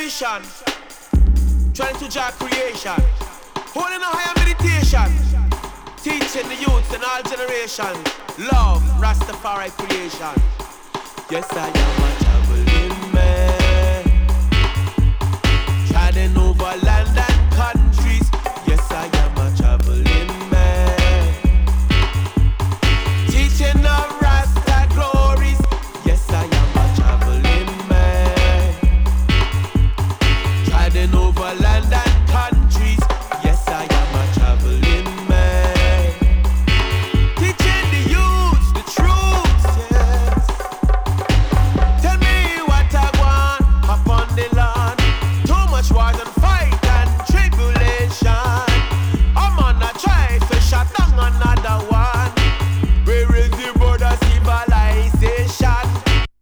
mission, trying to jar creation, holding a higher meditation, teaching the youth in all generations, love, Rastafari creation. Yes, I am a traveling man, treading over